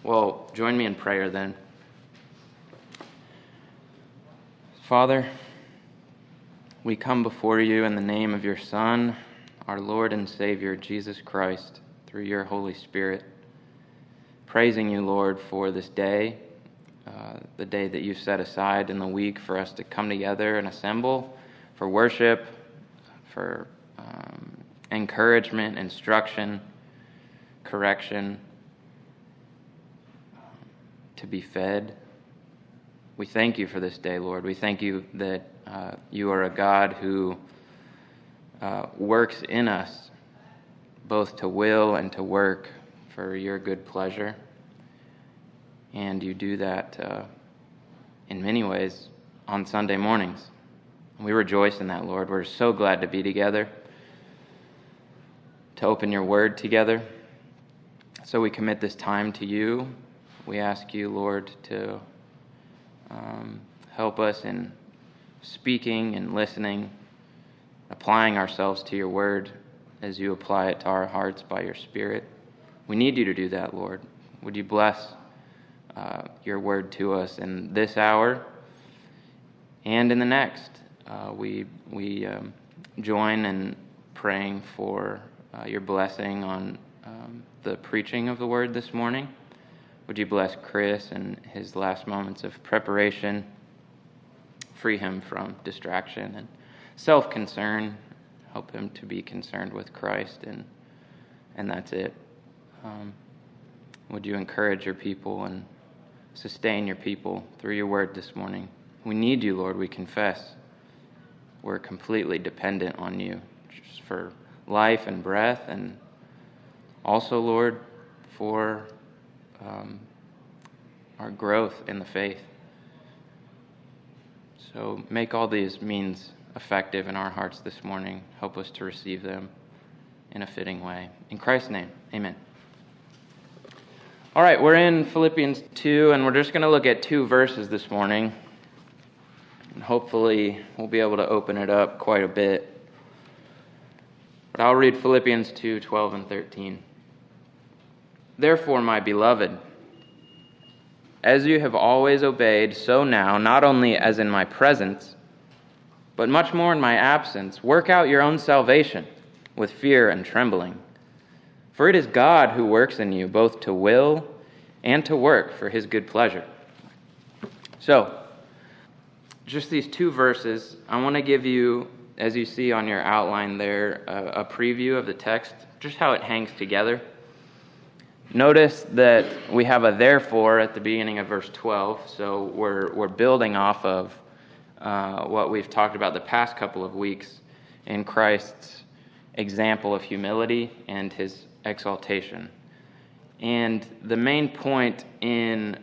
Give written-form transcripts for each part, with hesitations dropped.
Well, join me in prayer then. Father, we come before you in the name of your Son, our Lord and Savior, Jesus Christ, through your Holy Spirit, praising you, Lord, for this day, the day that you've set aside in the week for us to come together and assemble for worship, for encouragement, instruction, correction, to be fed. We thank you for this day, Lord. We thank you that you are a God who works in us both to will and to work for your good pleasure. And you do that in many ways on Sunday mornings. We rejoice in that, Lord. We're so glad to be together, to open your word together. So we commit this time to you. We ask you, Lord, to help us in speaking and listening, applying ourselves to your word as you apply it to our hearts by your Spirit. We need you to do that, Lord. Would you bless your word to us in this hour and in the next? We join in praying for your blessing on the preaching of the word this morning. Would you bless Chris and his last moments of preparation? Free him from distraction and self-concern. Help him to be concerned with Christ, and that's it. Would you encourage your people and sustain your people through your word this morning? We need you, Lord, we confess. We're completely dependent on you just for life and breath, and also, Lord, for our growth in the faith. So make all these means effective in our hearts this morning. Help us to receive them in a fitting way. In Christ's name, amen. All right, we're in Philippians 2, and we're just going to look at 2 verses this morning. And hopefully we'll be able to open it up quite a bit. But I'll read Philippians 2, 12 and 13. Therefore, my beloved, as you have always obeyed, so now, not only as in my presence, but much more in my absence, work out your own salvation with fear and trembling. For it is God who works in you both to will and to work for his good pleasure. So, just these 2 verses, I want to give you, as you see on your outline there, a preview of the text, just how it hangs together. Notice that we have a therefore at the beginning of verse 12, so we're building off of what we've talked about the past couple of weeks in Christ's example of humility and his exaltation. And the main point in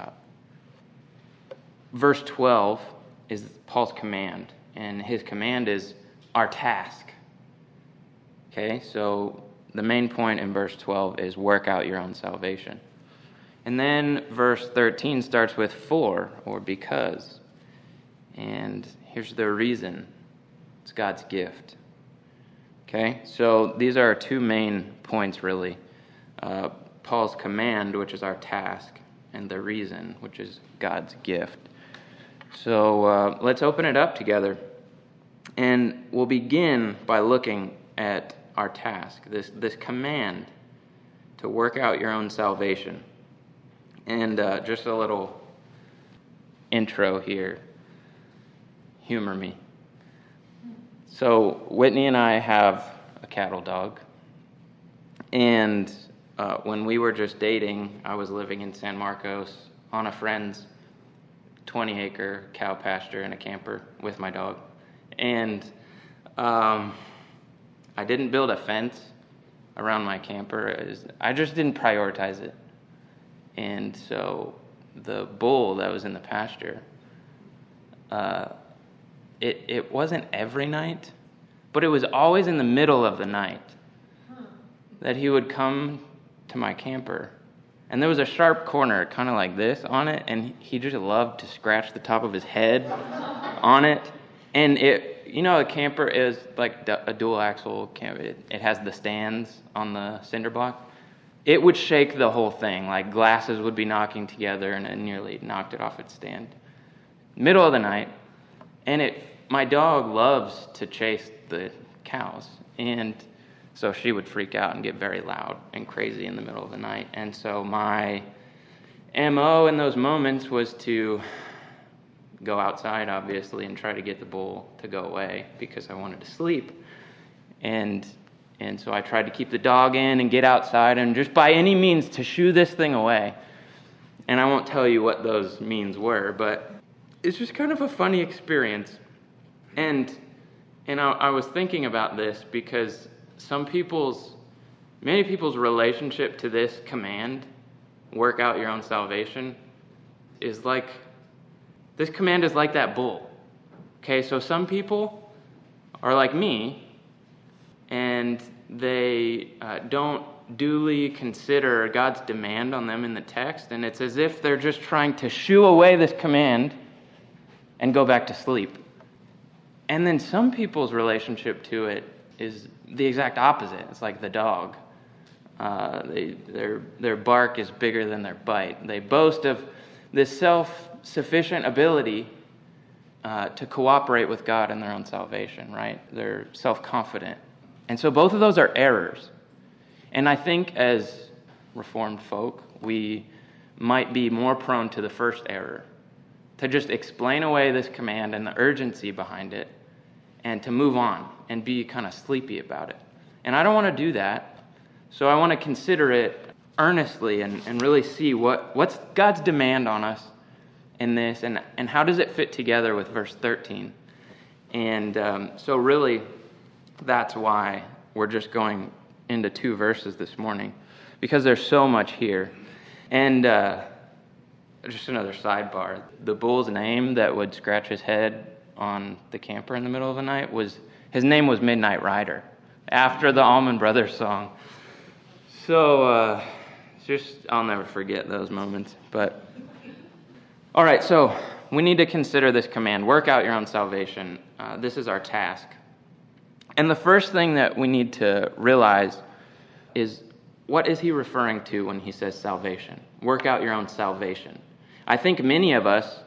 verse 12 is Paul's command, and his command is our task. Okay, so the main point in verse 12 is work out your own salvation. And then verse 13 starts with for, or because. And here's the reason. It's God's gift. Okay, so these are our 2 main points, really. Paul's command, which is our task, and the reason, which is God's gift. So let's open it up together. And we'll begin by looking at our task, this command to work out your own salvation. And just a little intro here. Humor me. So Whitney and I have a cattle dog. And when we were just dating, I was living in San Marcos on a friend's 20-acre cow pasture in a camper with my dog. And I didn't build a fence around my camper. I just didn't prioritize it. And so the bull that was in the pasture, it wasn't every night, but it was always in the middle of the night that he would come to my camper. And there was a sharp corner, kind of like this, on it, and he just loved to scratch the top of his head on it. And a camper is like a dual axle camper. It has the stands on the cinder block. it would shake the whole thing. Like glasses would be knocking together, and it nearly knocked it off its stand. Middle of the night, and my dog loves to chase the cows, and so she would freak out and get very loud and crazy in the middle of the night. And so my MO in those moments was to go outside, obviously, and try to get the bull to go away because I wanted to sleep. And so I tried to keep the dog in and get outside and just by any means to shoo this thing away. And I won't tell you what those means were, but it's just kind of a funny experience. And I was thinking about this because many people's relationship to this command, work out your own salvation, is like, this command is like that bull. Okay, so some people are like me, and they don't duly consider God's demand on them in the text, and it's as if they're just trying to shoo away this command and go back to sleep. And then some people's relationship to it is the exact opposite. It's like the dog. Their bark is bigger than their bite. They boast of this self-sufficient ability to cooperate with God in their own salvation, right? They're self-confident. And so both of those are errors. And I think as Reformed folk, we might be more prone to the first error, to just explain away this command and the urgency behind it, and to move on and be kind of sleepy about it. And I don't want to do that, so I want to consider it earnestly and really see what's God's demand on us in this, and how does it fit together with verse 13. And so really, that's why we're just going into 2 verses this morning, because there's so much here. And just another sidebar, the bull's name that would scratch his head on the camper in the middle of the night his name was Midnight Rider, after the Allman Brothers song. So I'll never forget those moments. But all right, so we need to consider this command, work out your own salvation. This is our task. And the first thing that we need to realize is, what is he referring to when he says salvation? Work out your own salvation. I think many of us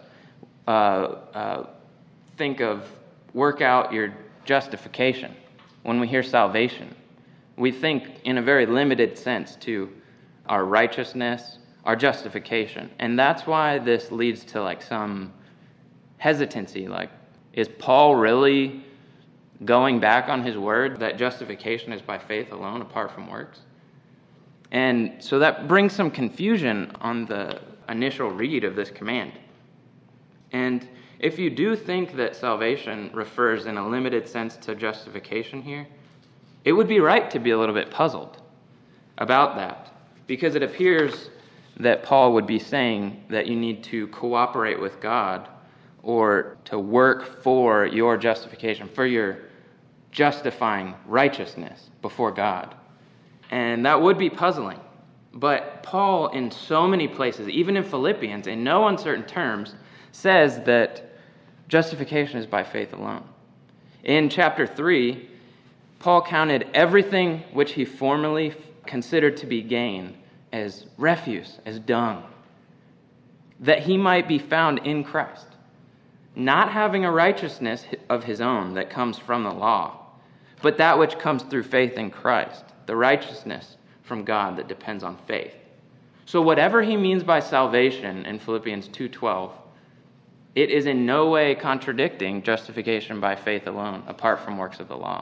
think of work out your justification when we hear salvation. We think in a very limited sense to our righteousness, our justification. And that's why this leads to like some hesitancy. Like, is Paul really going back on his word that justification is by faith alone apart from works? And so that brings some confusion on the initial read of this command. And if you do think that salvation refers in a limited sense to justification here, it would be right to be a little bit puzzled about that, because it appears that Paul would be saying that you need to cooperate with God or to work for your justification, for your justifying righteousness before God. And that would be puzzling. But Paul, in so many places, even in Philippians, in no uncertain terms, says that justification is by faith alone. In chapter 3, Paul counted everything which he formerly considered to be gain as refuse, as dung, that he might be found in Christ, not having a righteousness of his own that comes from the law, but that which comes through faith in Christ, the righteousness from God that depends on faith. So whatever he means by salvation in Philippians 2:12, it is in no way contradicting justification by faith alone, apart from works of the law.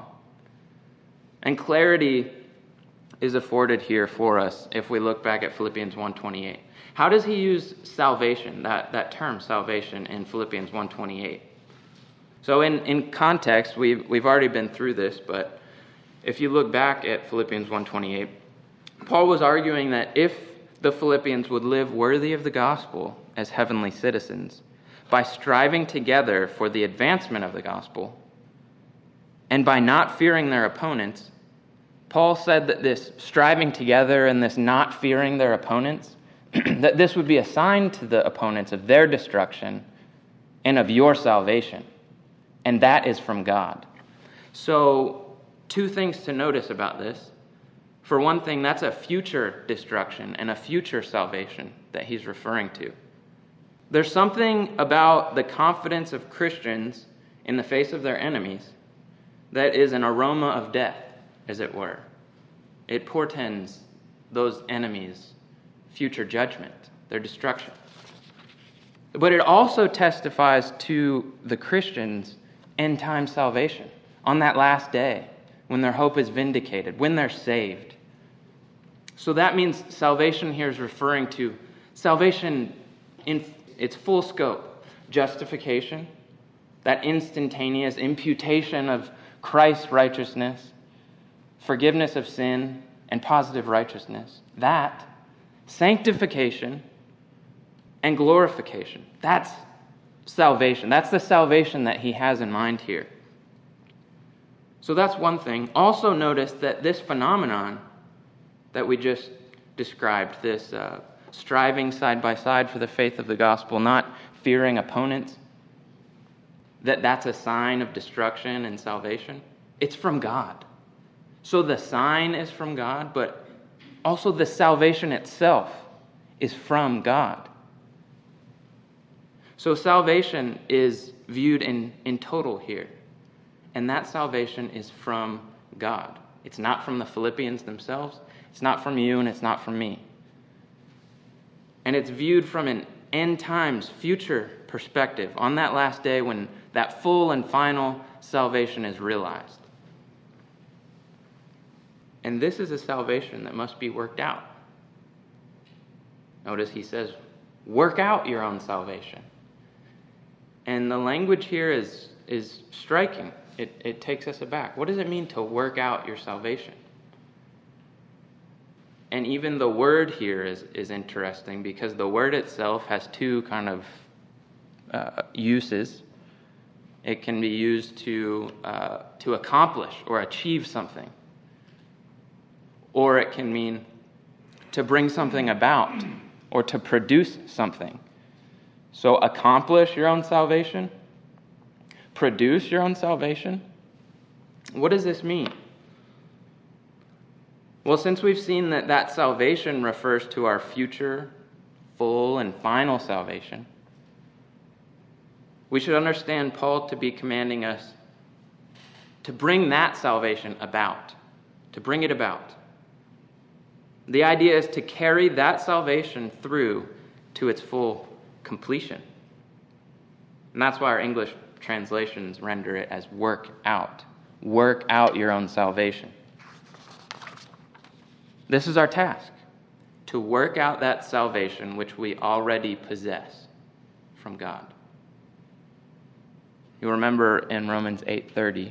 And clarity is afforded here for us if we look back at Philippians 1:28. How does he use salvation, that term salvation, in Philippians 1:28? So in context, we've already been through this, but if you look back at Philippians 1:28, Paul was arguing that if the Philippians would live worthy of the gospel as heavenly citizens, by striving together for the advancement of the gospel, and by not fearing their opponents, Paul said that this striving together and this not fearing their opponents, that this would be a sign to the opponents of their destruction and of your salvation. And that is from God. So, 2 things to notice about this. For one thing, that's a future destruction and a future salvation that he's referring to. There's something about the confidence of Christians in the face of their enemies that is an aroma of death, as it were. It portends those enemies' future judgment, their destruction. But it also testifies to the Christians' end-time salvation on that last day when their hope is vindicated, when they're saved. So that means salvation here is referring to salvation in its full scope: justification, that instantaneous imputation of Christ's righteousness, forgiveness of sin, and positive righteousness. That, sanctification, and glorification. That's salvation. That's the salvation that he has in mind here. So that's one thing. Also notice that this phenomenon that we just described, this striving side by side for the faith of the gospel, not fearing opponents, that's a sign of destruction and salvation. It's from God. So the sign is from God, but also the salvation itself is from God. So salvation is viewed in total here. And that salvation is from God. It's not from the Philippians themselves. It's not from you, and it's not from me. And it's viewed from an end times, future perspective on that last day when that full and final salvation is realized. And this is a salvation that must be worked out. Notice he says, work out your own salvation. And the language here is striking. It takes us aback. What does it mean to work out your salvation? And even the word here is interesting, because the word itself has two kind of uses. It can be used to accomplish or achieve something. Or it can mean to bring something about or to produce something. So accomplish your own salvation, produce your own salvation. What does this mean? Well, since we've seen that salvation refers to our future, full, and final salvation, we should understand Paul to be commanding us to bring that salvation about, to bring it about. The idea is to carry that salvation through to its full completion. And that's why our English translations render it as work out. Work out your own salvation. This is our task, to work out that salvation which we already possess from God. You'll remember in Romans 8:30,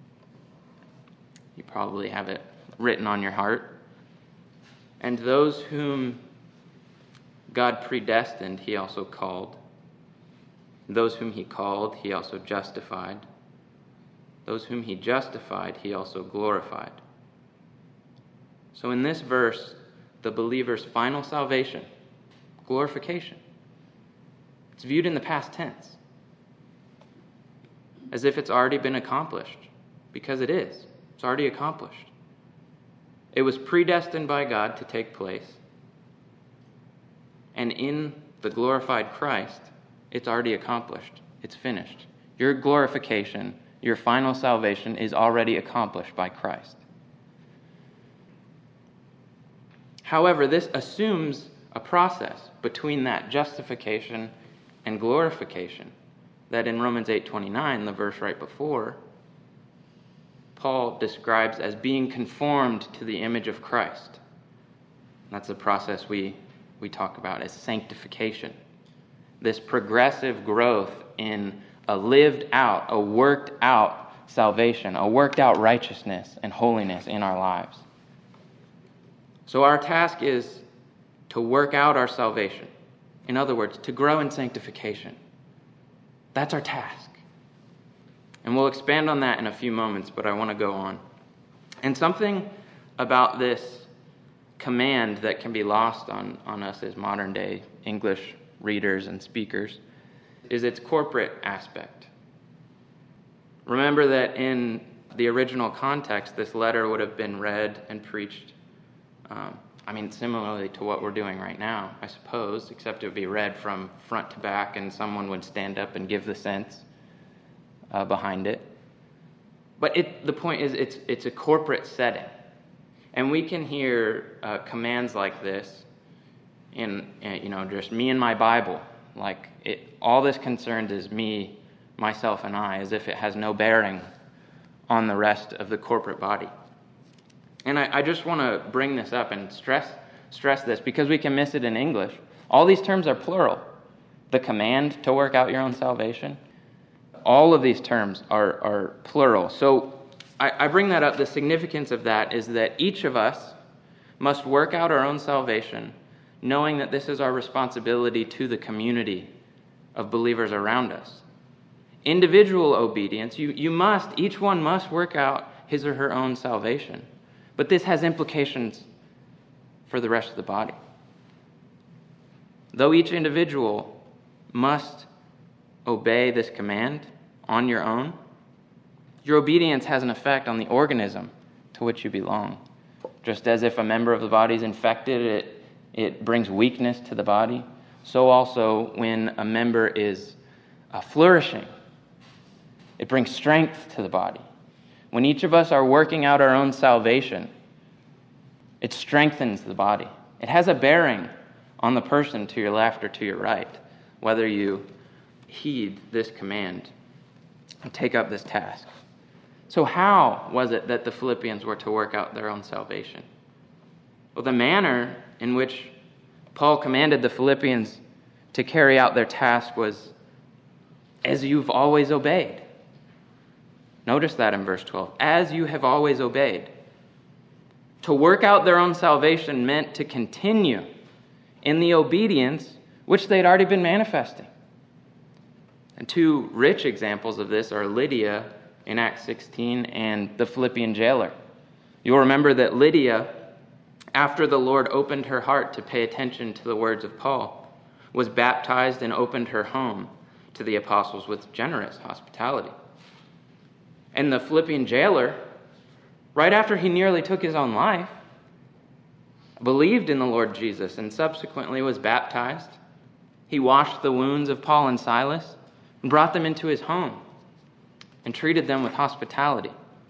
you probably have it written on your heart. And those whom God predestined, he also called. Those whom he called, he also justified. Those whom he justified, he also glorified. So in this verse, the believer's final salvation, glorification, it's viewed in the past tense, as if it's already been accomplished, because it is. It's already accomplished. It was predestined by God to take place. And in the glorified Christ, it's already accomplished. It's finished. Your glorification, your final salvation, is already accomplished by Christ. However, this assumes a process between that justification and glorification that in Romans 8:29, the verse right before, Paul describes as being conformed to the image of Christ. That's the process we talk about as sanctification. This progressive growth in a lived out, a worked out salvation, a worked out righteousness and holiness in our lives. So our task is to work out our salvation. In other words, to grow in sanctification. That's our task. And we'll expand on that in a few moments, but I want to go on. And something about this command that can be lost on us as modern day English readers and speakers is its corporate aspect. Remember that in the original context, this letter would have been read and preached Similarly to what we're doing right now, I suppose, except it would be read from front to back and someone would stand up and give the sense behind it. But the point is, it's a corporate setting. And we can hear commands like this in just me and my Bible. Like, all this concerns is me, myself, and I, as if it has no bearing on the rest of the corporate body. And I just want to bring this up and stress this, because we can miss it in English. All these terms are plural. The command to work out your own salvation, all of these terms are plural. So I bring that up. The significance of that is that each of us must work out our own salvation, knowing that this is our responsibility to the community of believers around us. Individual obedience, each one must work out his or her own salvation. But this has implications for the rest of the body. Though each individual must obey this command on your own, your obedience has an effect on the organism to which you belong. Just as if a member of the body is infected, it brings weakness to the body. So also when a member is flourishing, it brings strength to the body. When each of us are working out our own salvation, it strengthens the body. It has a bearing on the person to your left or to your right, whether you heed this command and take up this task. So how was it that the Philippians were to work out their own salvation? Well, the manner in which Paul commanded the Philippians to carry out their task was, as you've always obeyed. Notice that in verse 12. As you have always obeyed. To work out their own salvation meant to continue in the obedience which they'd already been manifesting. And two rich examples of this are Lydia in Acts 16 and the Philippian jailer. You'll remember that Lydia, after the Lord opened her heart to pay attention to the words of Paul, was baptized and opened her home to the apostles with generous hospitality. And the Philippian jailer, right after he nearly took his own life, believed in the Lord Jesus and subsequently was baptized. He washed the wounds of Paul and Silas and brought them into his home and treated them with hospitality.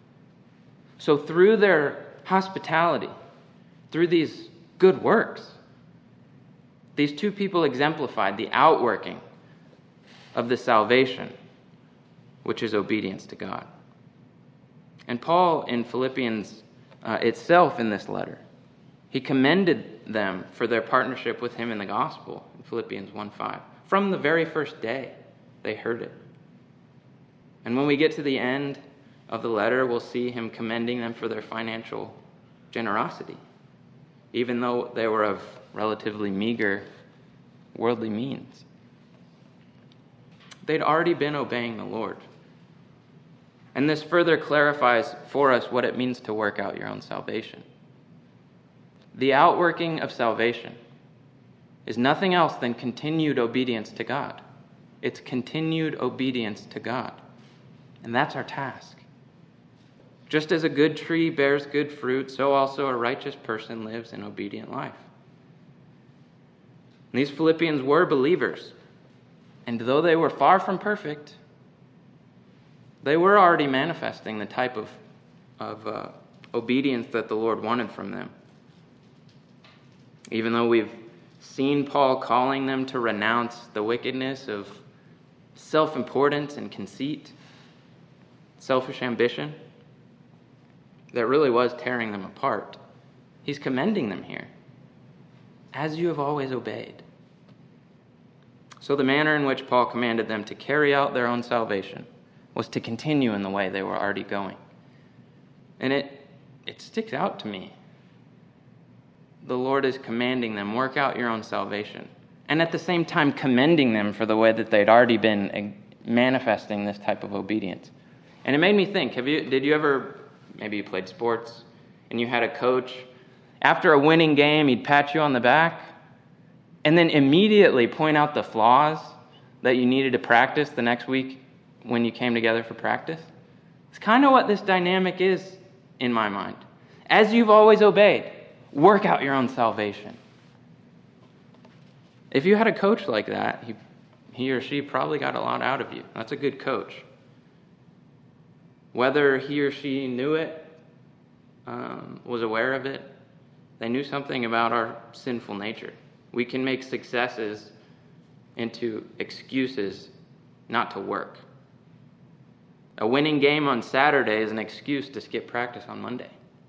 So through their hospitality, through these good works, these two people exemplified the outworking of the salvation, which is obedience to God. And Paul in Philippians itself in this letter, he commended them for their partnership with him in the gospel in Philippians 1:5. From the very first day, they heard it. And when we get to the end of the letter, we'll see him commending them for their financial generosity, even though they were of relatively meager worldly means. They'd already been obeying the Lord. And this further clarifies for us what it means to work out your own salvation. The outworking of salvation is nothing else than continued obedience to God. It's continued obedience to God. And that's our task. Just as a good tree bears good fruit, so also a righteous person lives an obedient life. And these Philippians were believers. And though they were far from perfect, they were already manifesting the type of obedience that the Lord wanted from them. Even though we've seen Paul calling them to renounce the wickedness of self-importance and conceit, selfish ambition, that really was tearing them apart. He's commending them here, as you have always obeyed. So the manner in which Paul commanded them to carry out their own salvation was to continue in the way they were already going. And it sticks out to me. The Lord is commanding them, work out your own salvation, and at the same time commending them for the way that they'd already been manifesting this type of obedience. And it made me think, did you ever, maybe you played sports, and you had a coach, after a winning game, he'd pat you on the back, and then immediately point out the flaws that you needed to practice the next week when you came together for practice? It's kind of what this dynamic is in my mind. As you've always obeyed, Work out your own salvation. If you had a coach like that, he or she probably got a lot out of you. That's a good coach. Whether he or she knew it, was aware of it, they knew something about our sinful nature. We can make successes into excuses not to work. A winning game on Saturday is an excuse to skip practice on Monday.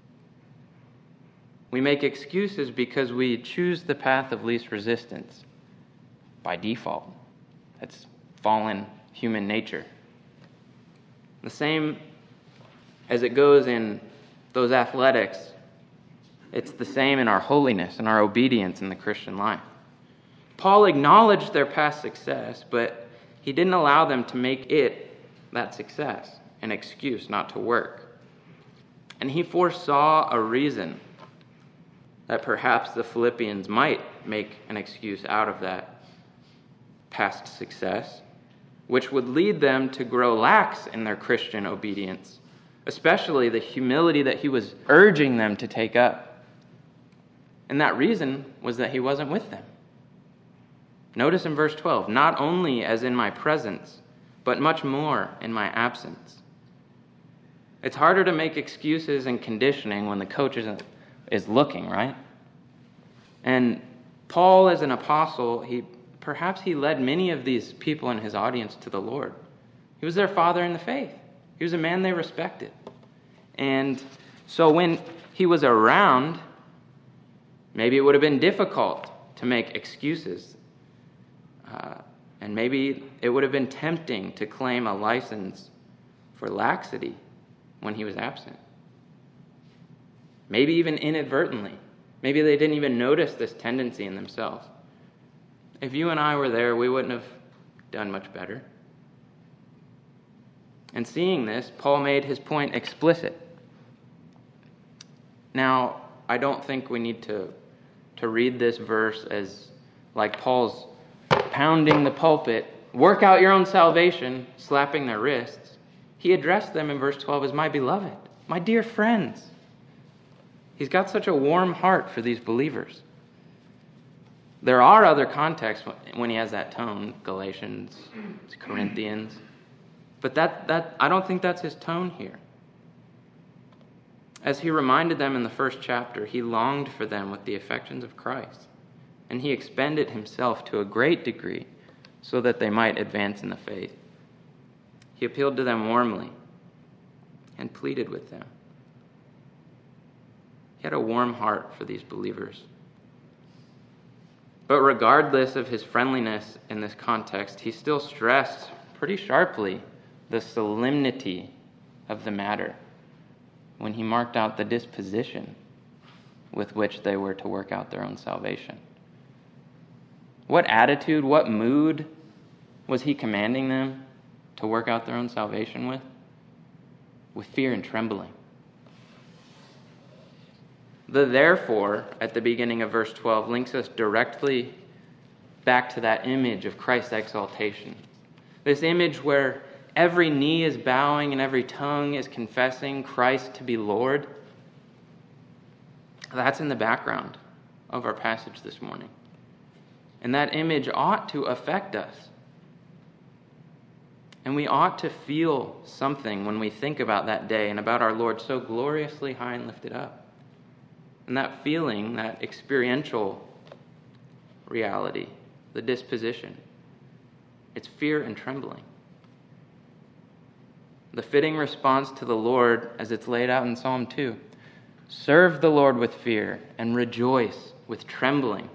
We make excuses because we choose the path of least resistance by default. That's fallen human nature. The same as it goes in those athletics, it's the same in our holiness and our obedience in the Christian life. Paul acknowledged their past success, but he didn't allow them to make it, that success, an excuse not to work. And he foresaw a reason that perhaps the Philippians might make an excuse out of that past success, which would lead them to grow lax in their Christian obedience, especially the humility that he was urging them to take up. And that reason was that he wasn't with them. Notice in verse 12, not only as in my presence, but much more in my absence. It's harder to make excuses and conditioning when the coach is looking, right? And Paul, as an apostle, perhaps he led many of these people in his audience to the Lord. He was their father in the faith. He was a man they respected. And so when he was around, maybe it would have been difficult to make excuses. And maybe it would have been tempting to claim a license for laxity when he was absent. Maybe even inadvertently. Maybe they didn't even notice this tendency in themselves. If you and I were there, we wouldn't have done much better. And seeing this, Paul made his point explicit. Now, I don't think we need to read this verse as like Paul's pounding the pulpit, work out your own salvation, slapping their wrists. He addressed them in verse 12 as my beloved, my dear friends. He's got such a warm heart for these believers. There are other contexts when he has that tone, Galatians, Corinthians, but that I don't think that's his tone here. As he reminded them in the first chapter, he longed for them with the affections of Christ, and he expended himself to a great degree so that they might advance in the faith. He appealed to them warmly and pleaded with them. He had a warm heart for these believers. But regardless of his friendliness in this context, he still stressed pretty sharply the solemnity of the matter when he marked out the disposition with which they were to work out their own salvation. What attitude, what mood was he commanding them to work out their own salvation with? With fear and trembling. The therefore at the beginning of verse 12 links us directly back to that image of Christ's exaltation. This image where every knee is bowing and every tongue is confessing Christ to be Lord. That's in the background of our passage this morning. And that image ought to affect us. And we ought to feel something when we think about that day and about our Lord so gloriously high and lifted up. And that feeling, that experiential reality, the disposition, it's fear and trembling. The fitting response to the Lord, as it's laid out in Psalm 2, serve the Lord with fear and rejoice with trembling.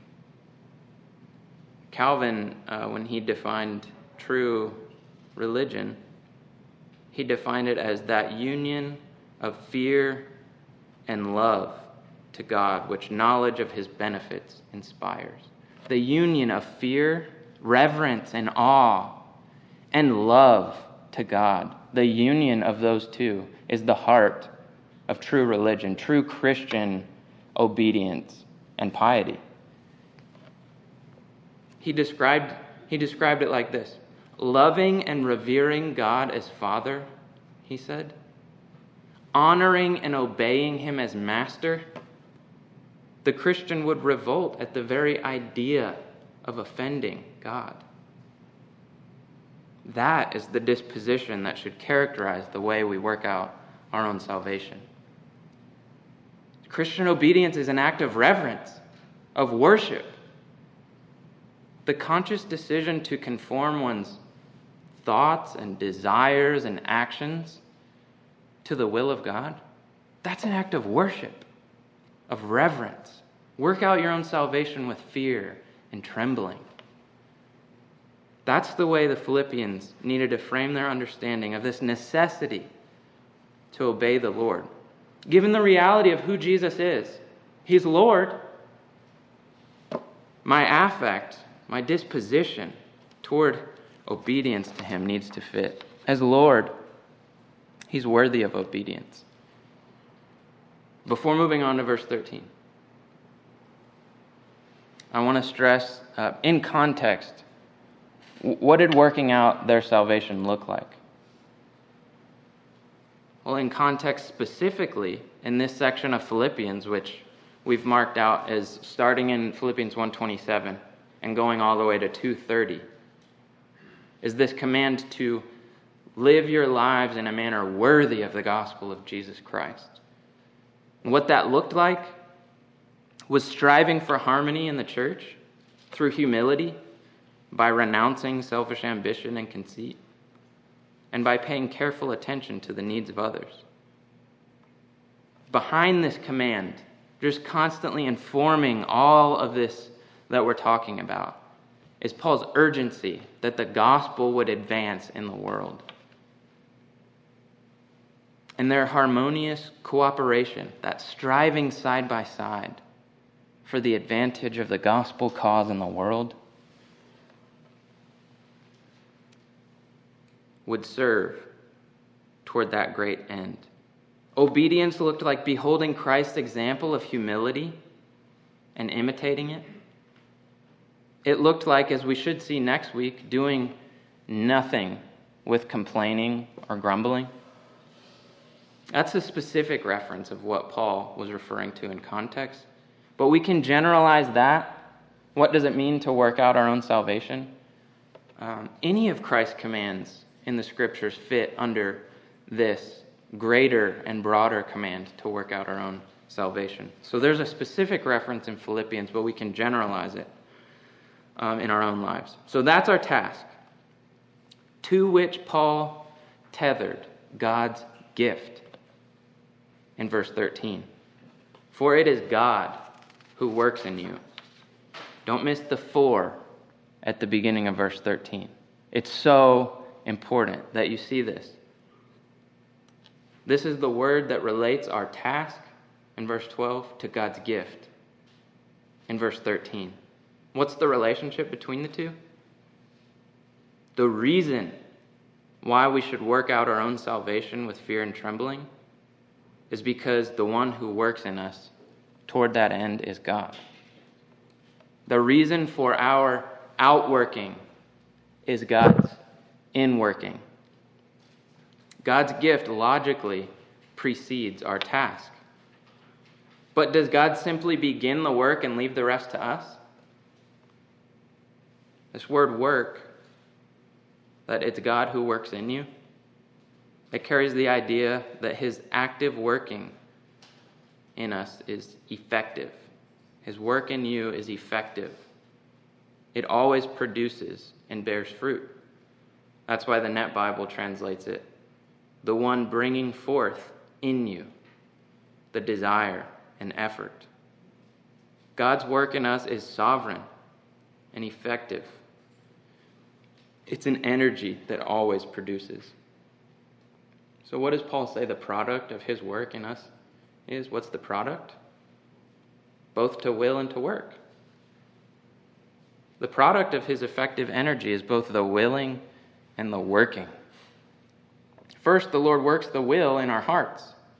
Calvin, when he defined true religion, he defined it as that union of fear and love to God, which knowledge of his benefits inspires. The union of fear, reverence, and awe, and love to God. The union of those two is the heart of true religion, true Christian obedience and piety. He described it like this: loving and revering God as Father, he said, honoring and obeying him as Master, The Christian would revolt at the very idea of offending God. That is the disposition that should characterize the way we work out our own salvation. Christian obedience is an act of reverence, of worship. The conscious decision to conform one's thoughts and desires and actions to the will of God, that's an act of worship, of reverence. Work out your own salvation with fear and trembling. That's the way the Philippians needed to frame their understanding of this necessity to obey the Lord. Given the reality of who Jesus is, He's Lord, my affect, my disposition toward obedience to Him needs to fit. As Lord, He's worthy of obedience. Before moving on to verse 13, I want to stress, in context, what did working out their salvation look like? Well, in context specifically, in this section of Philippians, which we've marked out as starting in Philippians 1:27 and going all the way to 2:30, is this command to live your lives in a manner worthy of the gospel of Jesus Christ. And what that looked like was striving for harmony in the church through humility, by renouncing selfish ambition and conceit, and by paying careful attention to the needs of others. Behind this command, just constantly informing all of this that we're talking about, is Paul's urgency that the gospel would advance in the world. And their harmonious cooperation, that striving side by side for the advantage of the gospel cause in the world, would serve toward that great end. Obedience looked like beholding Christ's example of humility and imitating it. It looked like, as we should see next week, doing nothing with complaining or grumbling. That's a specific reference of what Paul was referring to in context. But we can generalize that. What does it mean to work out our own salvation? Any of Christ's commands in the Scriptures fit under this greater and broader command to work out our own salvation. So there's a specific reference in Philippians, but we can generalize it in our own lives. So that's our task, to which Paul tethered God's gift in verse 13. For it is God who works in you. Don't miss the "for" at the beginning of verse 13. It's so important that you see this. This is the word that relates our task in verse 12 to God's gift in verse 13. What's the relationship between the two? The reason why we should work out our own salvation with fear and trembling is because the one who works in us toward that end is God. The reason for our outworking is God's inworking. God's gift logically precedes our task. But does God simply begin the work and leave the rest to us? This word "work," that it's God who works in you, it carries the idea that His active working in us is effective. His work in you is effective. It always produces and bears fruit. That's why the Net Bible translates it, the one bringing forth in you the desire and effort. God's work in us is sovereign and effective. It's an energy that always produces. So what does Paul say the product of his work in us is? What's the product? Both to will and to work. The product of his effective energy is both the willing and the working. First, the Lord works the will in our hearts.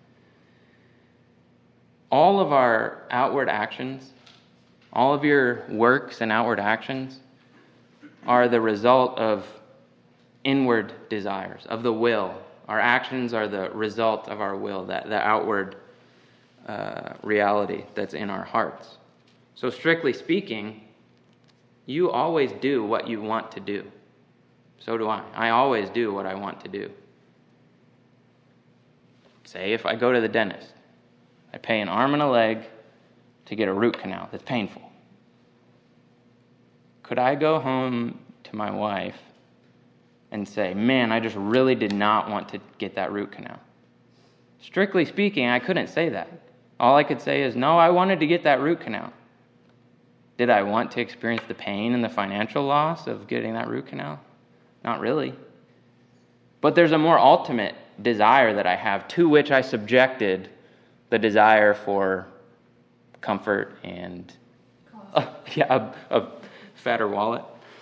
All of our outward actions, all of your works and outward actions are the result of inward desires, of the will. Our actions are the result of our will, the outward reality that's in our hearts. So strictly speaking, you always do what you want to do. So do I. I always do what I want to do. Say if I go to the dentist, I pay an arm and a leg to get a root canal that's painful. Could I go home to my wife and say, man, I just really did not want to get that root canal? Strictly speaking, I couldn't say that. All I could say is, no, I wanted to get that root canal. Did I want to experience the pain and the financial loss of getting that root canal? Not really. But there's a more ultimate desire that I have, to which I subjected the desire for comfort and a fatter wallet.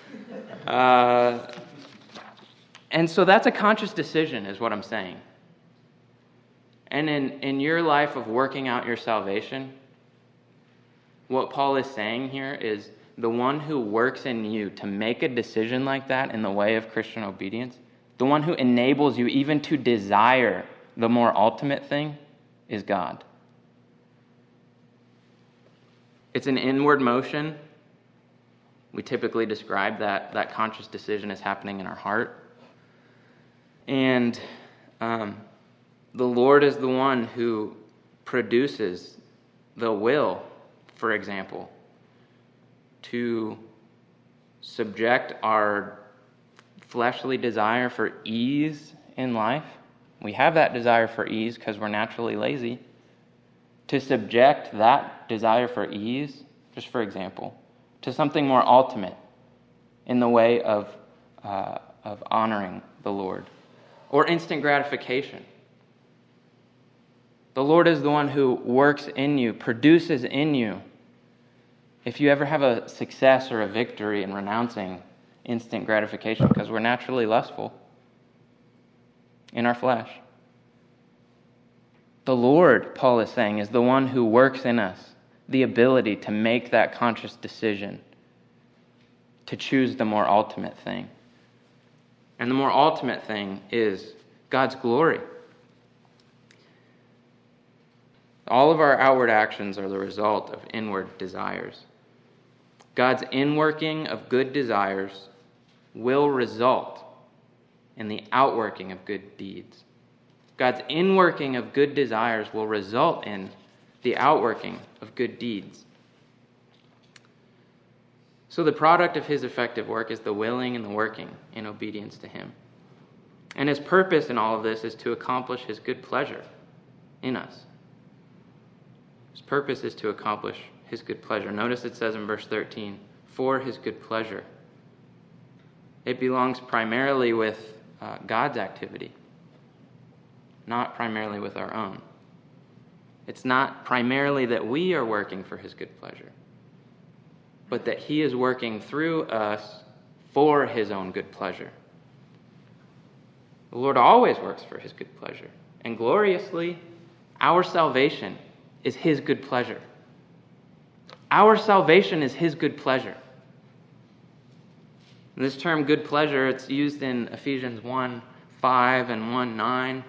And so that's a conscious decision, is what I'm saying. And in your life of working out your salvation, what Paul is saying here is the one who works in you to make a decision like that in the way of Christian obedience, the one who enables you even to desire the more ultimate thing, is God. It's an inward motion. We typically describe that conscious decision as happening in our heart. And the Lord is the one who produces the will, for example, to subject our fleshly desire for ease in life. We have that desire for ease because we're naturally lazy. To subject that desire for ease, just for example, to something more ultimate in the way of honoring the Lord. Or instant gratification. The Lord is the one who works in you, produces in you. If you ever have a success or a victory in renouncing instant gratification, because we're naturally lustful in our flesh. The Lord, Paul is saying, is the one who works in us the ability to make that conscious decision, to choose the more ultimate thing. And the more ultimate thing is God's glory. All of our outward actions are the result of inward desires. God's inworking of good desires will result in the outworking of good deeds. God's inworking of good desires will result in the outworking of good deeds. So the product of his effective work is the willing and the working in obedience to him. And his purpose in all of this is to accomplish his good pleasure in us. His purpose is to accomplish his good pleasure. Notice it says in verse 13, for his good pleasure. It belongs primarily with God's activity, not primarily with our own. It's not primarily that we are working for his good pleasure, but that he is working through us for his own good pleasure. The Lord always works for his good pleasure. And gloriously, our salvation is his good pleasure. Our salvation is his good pleasure. And this term good pleasure, it's used in Ephesians 1:5 and 1:9.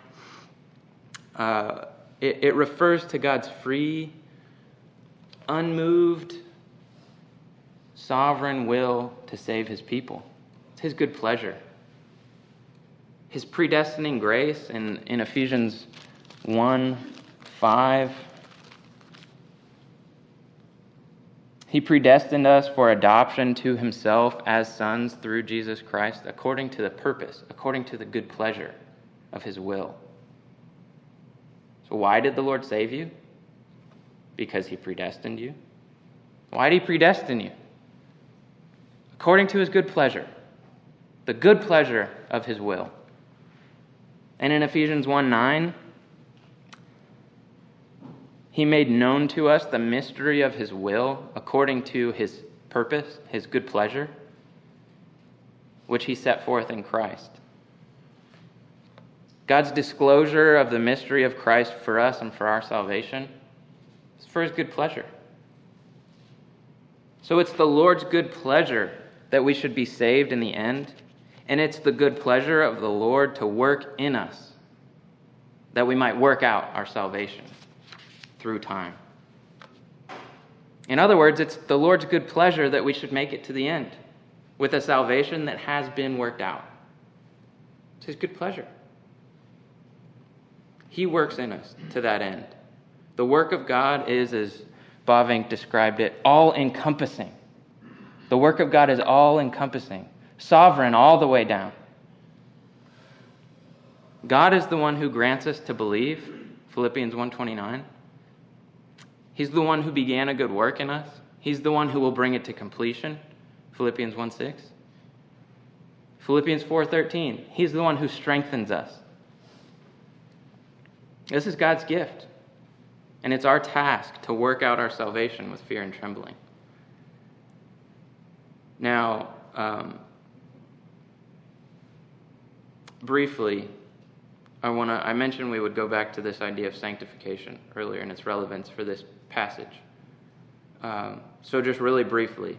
It refers to God's free, unmoved, sovereign will to save his people. It's his good pleasure. His predestining grace in Ephesians 1:5. He predestined us for adoption to himself as sons through Jesus Christ, according to the purpose, according to the good pleasure of his will. So why did the Lord save you? Because he predestined you. Why did he predestine you? According to his good pleasure, the good pleasure of his will. And in Ephesians 1:9, he made known to us the mystery of his will according to his purpose, his good pleasure, which he set forth in Christ. God's disclosure of the mystery of Christ for us and for our salvation is for his good pleasure. So it's the Lord's good pleasure that we should be saved in the end, and it's the good pleasure of the Lord to work in us that we might work out our salvation through time. In other words, it's the Lord's good pleasure that we should make it to the end with a salvation that has been worked out. It's His good pleasure. He works in us to that end. The work of God is, as Bavinck described it, all-encompassing. The work of God is all-encompassing, sovereign all the way down. God is the one who grants us to believe, Philippians 1:29. He's the one who began a good work in us. He's the one who will bring it to completion, Philippians 1:6. Philippians 4:13, He's the one who strengthens us. This is God's gift, and it's our task to work out our salvation with fear and trembling. Now, briefly, I mentioned we would go back to this idea of sanctification earlier and its relevance for this passage. So just really briefly,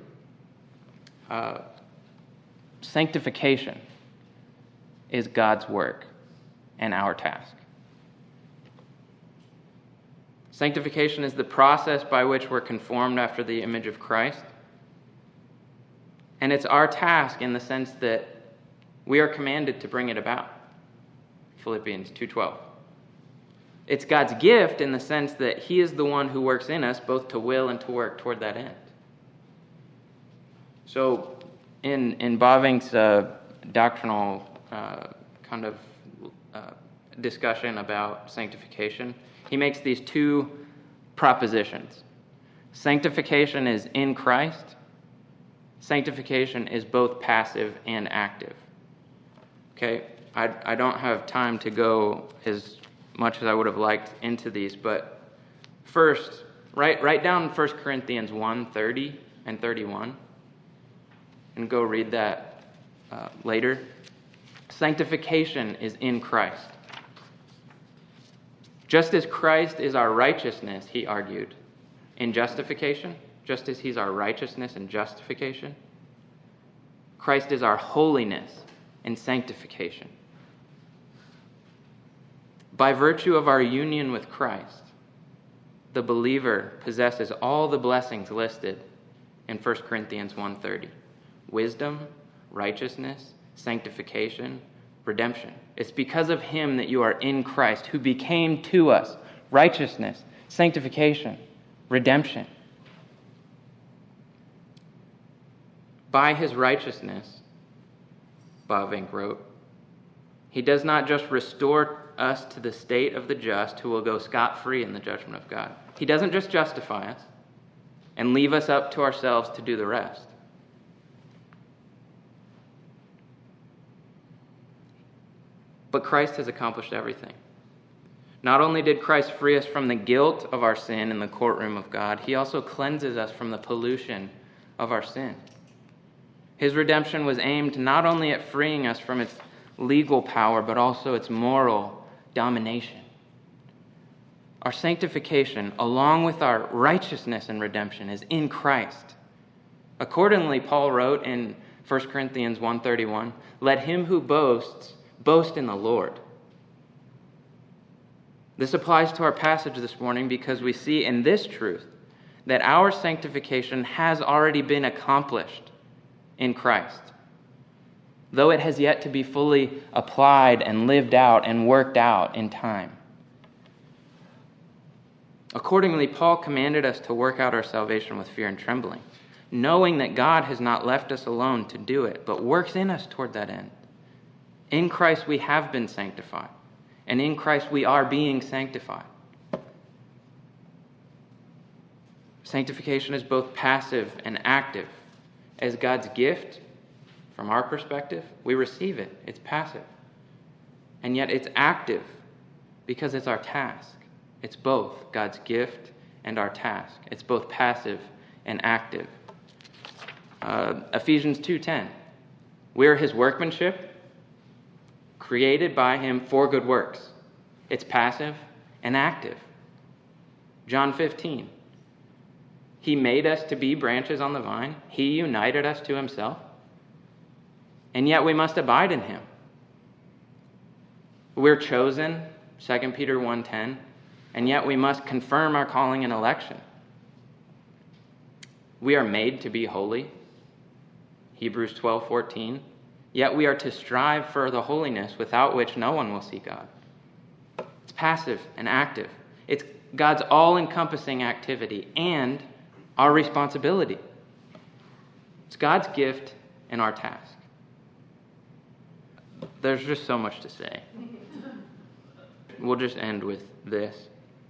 sanctification is God's work and our task. Sanctification is the process by which we're conformed after the image of Christ. And it's our task in the sense that we are commanded to bring it about. Philippians 2:12. It's God's gift in the sense that He is the one who works in us both to will and to work toward that end. So in Bavinck's doctrinal discussion about sanctification, he makes these two propositions. Sanctification is in Christ. Sanctification is both passive and active. Okay, I don't have time to go as much as I would have liked into these, but first, write down 1 Corinthians 1:30 and 31, and go read that later. Sanctification is in Christ. Just as Christ is our righteousness, he argued, in justification, just as He's our righteousness in justification, Christ is our holiness in sanctification. By virtue of our union with Christ, the believer possesses all the blessings listed in 1 Corinthians 1:30. Wisdom, righteousness, sanctification, redemption. It's because of Him that you are in Christ, who became to us righteousness, sanctification, redemption. By His righteousness, Bavinck wrote, He does not just restore us to the state of the just who will go scot-free in the judgment of God. He doesn't just justify us and leave us up to ourselves to do the rest. But Christ has accomplished everything. Not only did Christ free us from the guilt of our sin in the courtroom of God, He also cleanses us from the pollution of our sin. His redemption was aimed not only at freeing us from its legal power, but also its moral domination. Our sanctification, along with our righteousness and redemption, is in Christ. Accordingly, Paul wrote in 1 Corinthians 1:31, "Let him who boasts, boast in the Lord." This applies to our passage this morning because we see in this truth that our sanctification has already been accomplished in Christ, though it has yet to be fully applied and lived out and worked out in time. Accordingly, Paul commanded us to work out our salvation with fear and trembling, knowing that God has not left us alone to do it, but works in us toward that end. In Christ we have been sanctified, and in Christ we are being sanctified. Sanctification is both passive and active. As God's gift, from our perspective, we receive it. It's passive. And yet it's active because it's our task. It's both God's gift and our task. It's both passive and active. Ephesians 2:10. We are His workmanship, created by Him for good works. It's passive and active. John 15. He made us to be branches on the vine. He united us to Himself. And yet we must abide in Him. We're chosen, 2 Peter 1:10, and yet we must confirm our calling and election. We are made to be holy, Hebrews 12:14, yet we are to strive for the holiness without which no one will see God. It's passive and active. It's God's all-encompassing activity and our responsibility. It's God's gift and our task. There's just so much to say. We'll just end with this.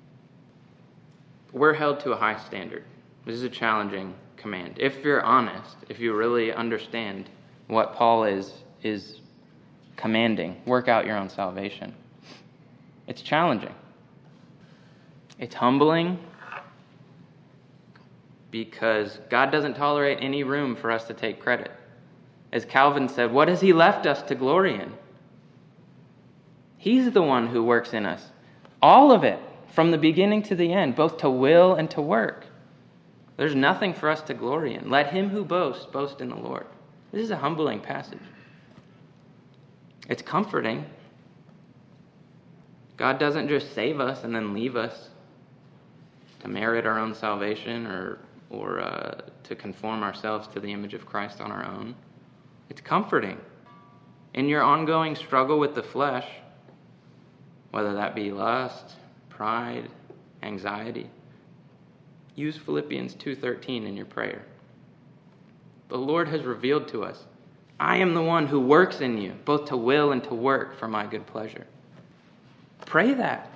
We're held to a high standard. This is a challenging command. If you're honest, if you really understand what Paul is commanding, work out your own salvation. It's challenging. It's humbling because God doesn't tolerate any room for us to take credit. As Calvin said, what has he left us to glory in? He's the one who works in us. All of it, from the beginning to the end, both to will and to work. There's nothing for us to glory in. Let him who boasts, boast in the Lord. This is a humbling passage. It's comforting. God doesn't just save us and then leave us to merit our own salvation or to conform ourselves to the image of Christ on our own. It's comforting. In your ongoing struggle with the flesh, whether that be lust, pride, anxiety, use Philippians 2:13 in your prayer. The Lord has revealed to us, I am the one who works in you, both to will and to work for my good pleasure. Pray that.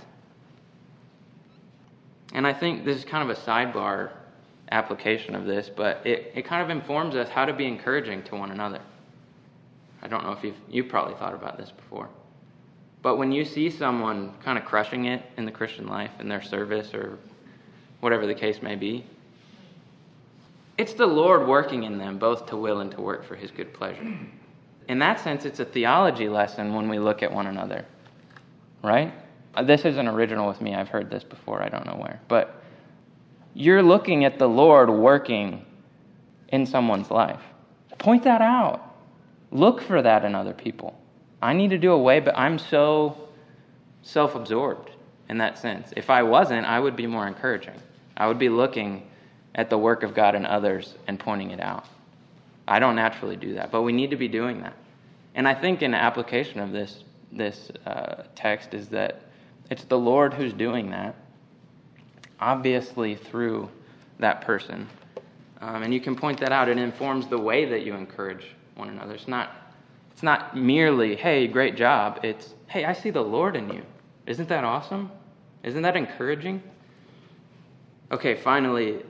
And I think this is kind of a sidebar application of this, but it kind of informs us how to be encouraging to one another. I don't know if you've probably thought about this before. But when you see someone kind of crushing it in the Christian life, in their service or whatever the case may be, it's the Lord working in them both to will and to work for his good pleasure. In that sense, it's a theology lesson when we look at one another, right? This isn't original with me. I've heard this before. I don't know where. But you're looking at the Lord working in someone's life. Point that out. Look for that in other people. I need to do away, but I'm so self-absorbed in that sense. If I wasn't, I would be more encouraging. I would be looking at the work of God in others and pointing it out. I don't naturally do that, but we need to be doing that. And I think an application of this text is that it's the Lord who's doing that, obviously through that person. And you can point that out. It informs the way that you encourage one another. It's not merely, hey, great job. It's, hey, I see the Lord in you. Isn't that awesome? Isn't that encouraging? Okay, finally,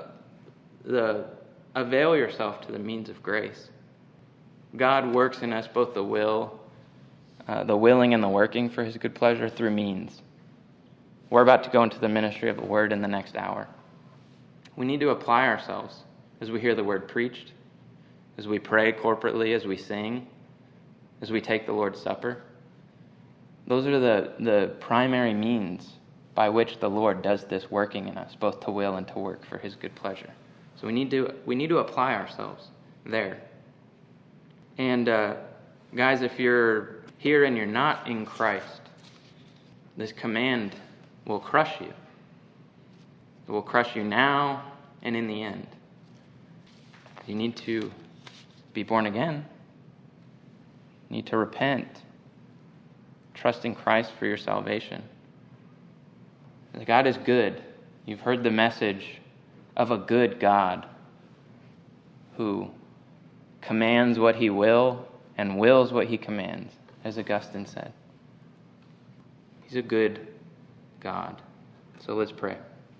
avail yourself to the means of grace. God works in us both the willing and the working for his good pleasure through means. We're about to go into the ministry of the word in the next hour. We need to apply ourselves as we hear the word preached, as we pray corporately, as we sing, as we take the Lord's Supper. Those are the primary means by which the Lord does this working in us, both to will and to work for his good pleasure. So we need to apply ourselves there. And guys, if you're here and you're not in Christ, this command will crush you. It will crush you now and in the end. You need to be born again. You need to repent. Trust in Christ for your salvation. God is good. You've heard the message of a good God who commands what he will and wills what he commands, as Augustine said. He's a good God. So let's pray.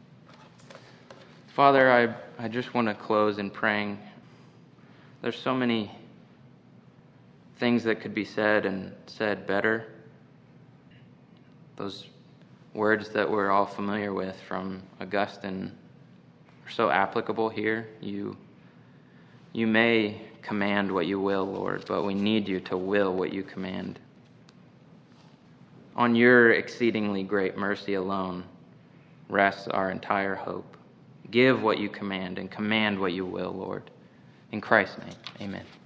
Father, I just want to close in praying. There's so many things that could be said and said better. Those words that we're all familiar with from Augustine are so applicable here. You may command what you will, Lord, but we need you to will what you command. On your exceedingly great mercy alone rests our entire hope. Give what you command and command what you will, Lord. In Christ's name, amen.